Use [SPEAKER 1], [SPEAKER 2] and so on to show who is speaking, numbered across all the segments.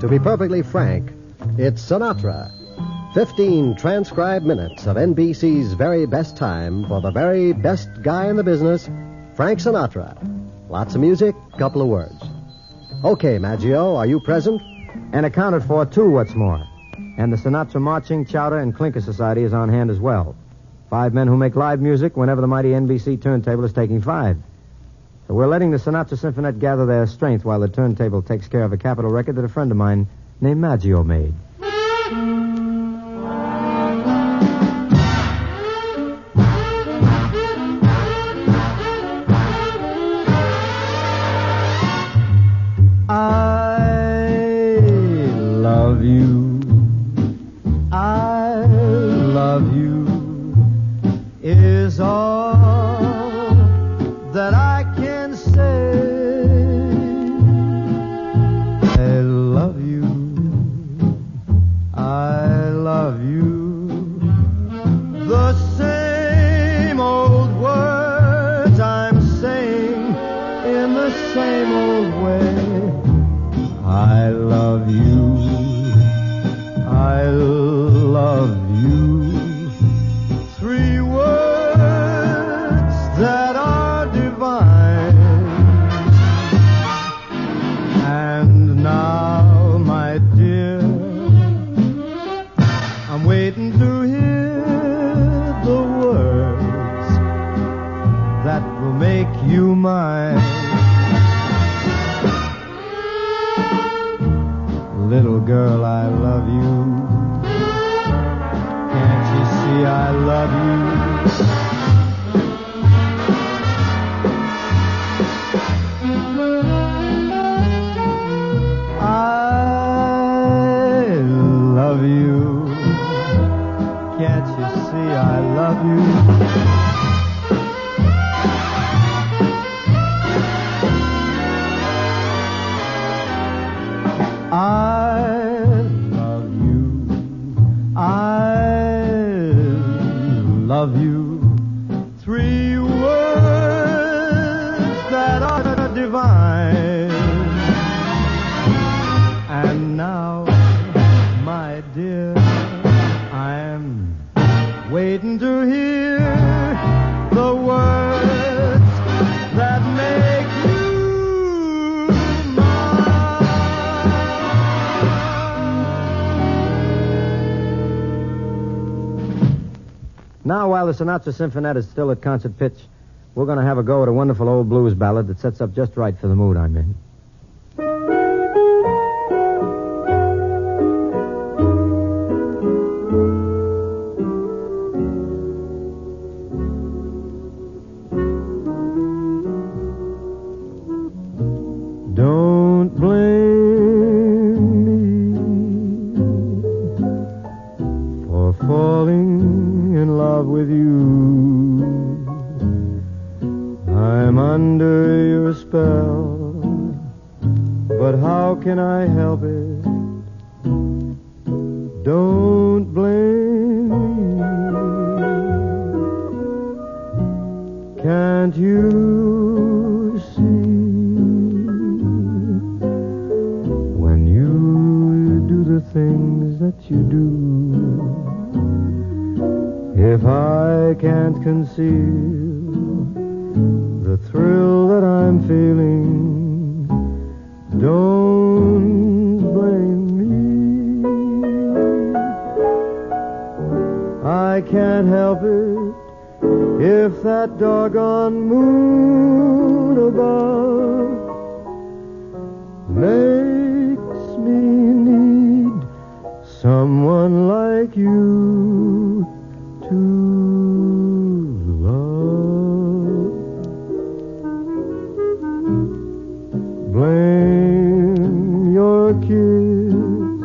[SPEAKER 1] To be perfectly frank, it's Sinatra. 15 transcribed minutes of NBC's very best time for the very best guy in the business, Frank Sinatra. Lots of music, couple of words. Okay, Maggio, are you present?
[SPEAKER 2] And accounted for, too, what's more. And the Sinatra Marching, Chowder, and Clinker Society is on hand as well. 5 men who make live music whenever the mighty NBC turntable is taking 5. So we're letting the Sinatra Symphonette gather their strength while the turntable takes care of a capital record that a friend of mine named Maggio made.
[SPEAKER 3] Is all that I can say. I love you. I love you. The same old words I'm saying in the same old way. I love you. I love you. 3 words that are divine. And now, my dear, I'm waiting to hear the words that will make you mine. Little girl, I love you. Can't you see I love you? I love you. Can't you see I love you? I love you. Love you. 3 words that are divine. And now, my dear, I'm waiting to hear the words that make you
[SPEAKER 2] Now, while the Sinatra Symphonette is still at concert pitch, we're going to have a go at a wonderful old blues ballad that sets up just right for the mood I'm in.
[SPEAKER 3] Don't blame me for falling in love with you. I'm under your spell, but how can I help it? Don't blame me. Can't you see? When you do the things that you do, if I can't conceal the thrill that I'm feeling, don't blame me. I can't help it if that doggone moon above makes me need someone like you to love. Blame your kiss,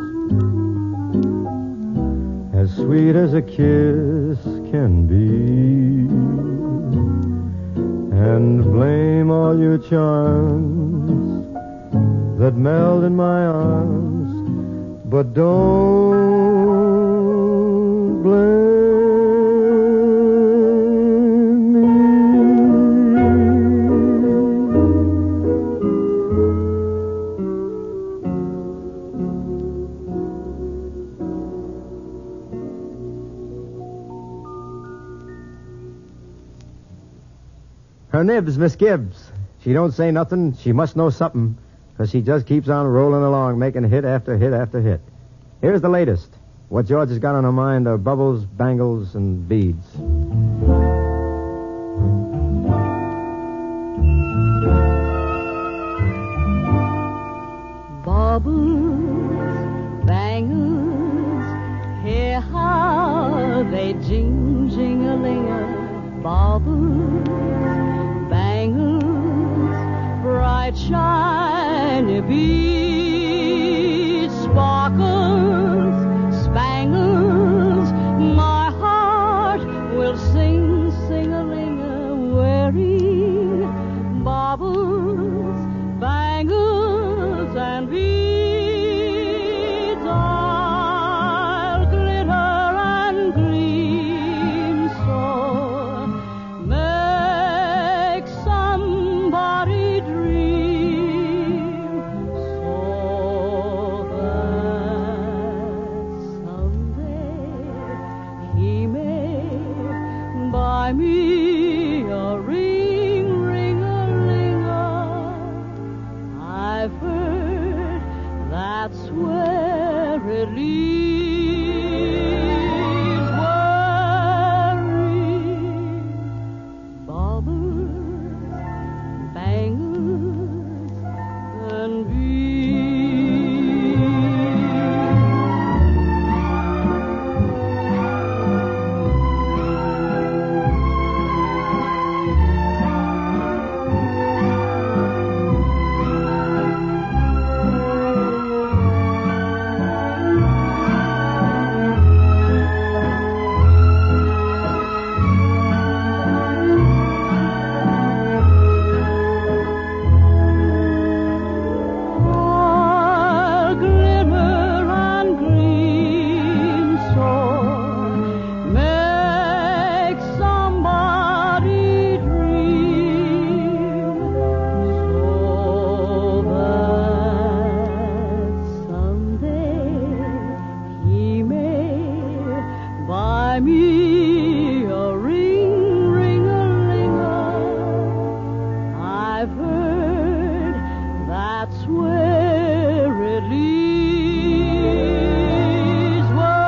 [SPEAKER 3] as sweet as a kiss can be, and blame all your charms that meld in my arms, but don't blame me.
[SPEAKER 2] Her nibs, Miss Gibbs. She don't say nothing. She must know something, because she just keeps on rolling along, making hit after hit after hit. Here's the latest. What George has got on her mind are bubbles, bangles, and beads.
[SPEAKER 4] Bubbles, bangles, hear how they jing-jing-a-ling-a. Bubbles, bangles, bright shiny beads, sparkles, spangles, my heart will sing, sing-a-ling-a, wearing baubles, bangles, and beads. I'll glitter and gleam so, make somebody dream, so that someday he may buy me a ring, ring-a-ling-a. I've heard that's where it leads, worrying. Baubles, bangles, and beads. All glitter and gleam so, make somebody dream, so that someday he may buy me a ring, ring-a-ling-a. I've heard that's where it leads,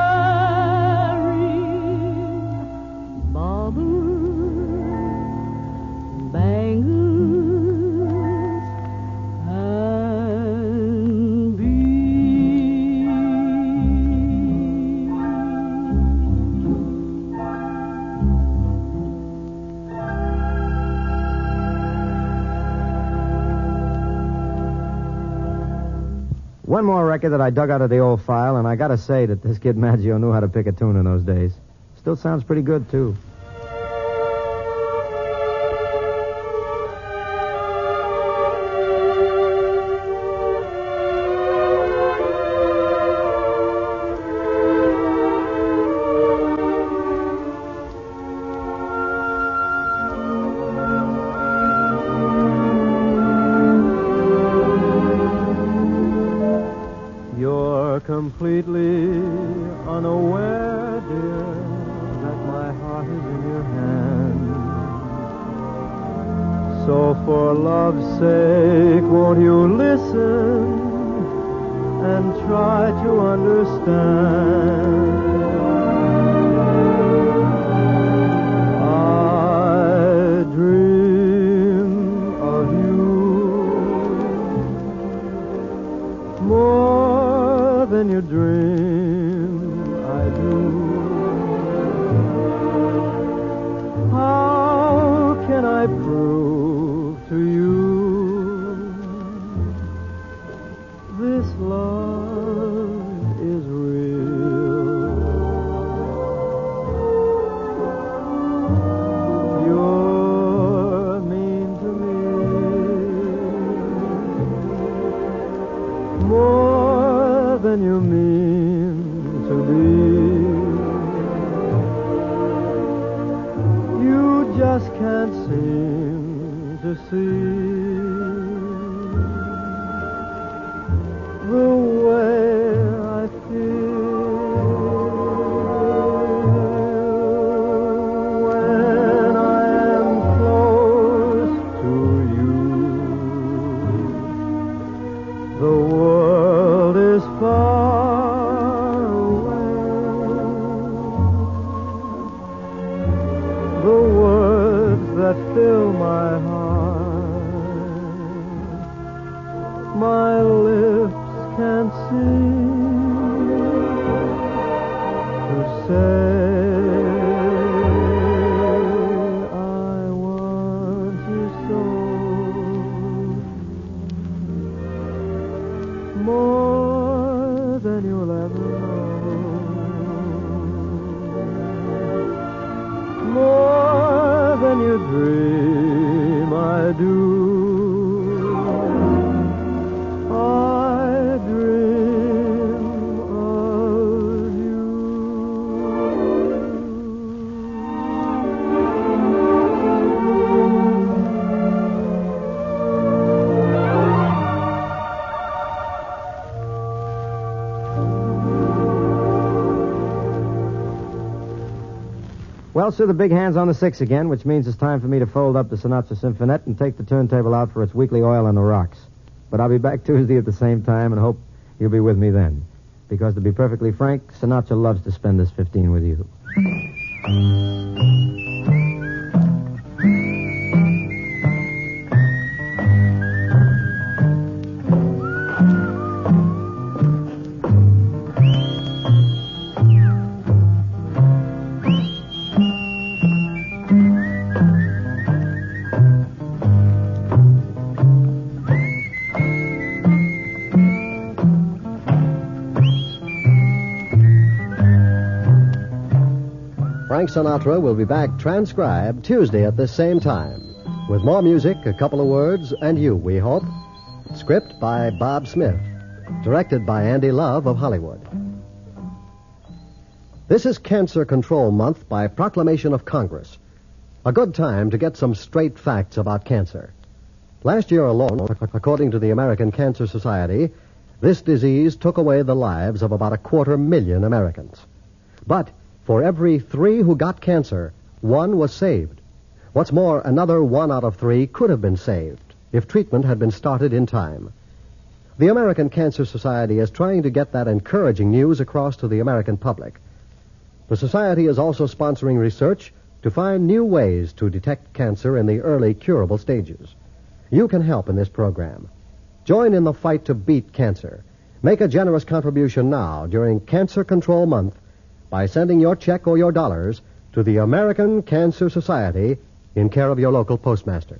[SPEAKER 4] worrying. Baubles, bangles, and beads.
[SPEAKER 2] One more record that I dug out of the old file, and I gotta say that this kid Maggio knew how to pick a tune in those days. Still sounds pretty good, too.
[SPEAKER 3] You're completely unaware, dear, that my heart is in your hand. So for love's sake, won't you listen and try to understand? I dream of you more than you dream I do. How can I prove to you this love is real? You're mean to me more than you mean to me. You just can't seem to see to say I want you so, more than you'll ever know, more than you dream I do.
[SPEAKER 2] Well, sir, the big hand's on the 6 again, which means it's time for me to fold up the Sinatra Symphonette and take the turntable out for its weekly oil on the rocks. But I'll be back Tuesday at the same time and hope you'll be with me then. Because to be perfectly frank, Sinatra loves to spend this 15 with you.
[SPEAKER 1] Frank Sinatra will be back transcribed Tuesday at this same time. With more music, a couple of words, and you, we hope. Script by Bob Smith. Directed by Andy Love of Hollywood. This is Cancer Control Month by proclamation of Congress. A good time to get some straight facts about cancer. Last year alone, according to the American Cancer Society, this disease took away the lives of about 250,000 Americans. But for every 3 who got cancer, 1 was saved. What's more, another 1 out of 3 could have been saved if treatment had been started in time. The American Cancer Society is trying to get that encouraging news across to the American public. The Society is also sponsoring research to find new ways to detect cancer in the early curable stages. You can help in this program. Join in the fight to beat cancer. Make a generous contribution now during Cancer Control Month by sending your check or your dollars to the American Cancer Society in care of your local postmaster.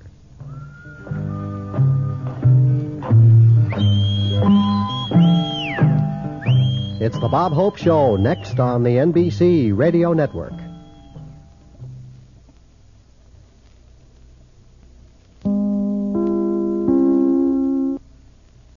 [SPEAKER 1] It's the Bob Hope Show next on the NBC Radio Network.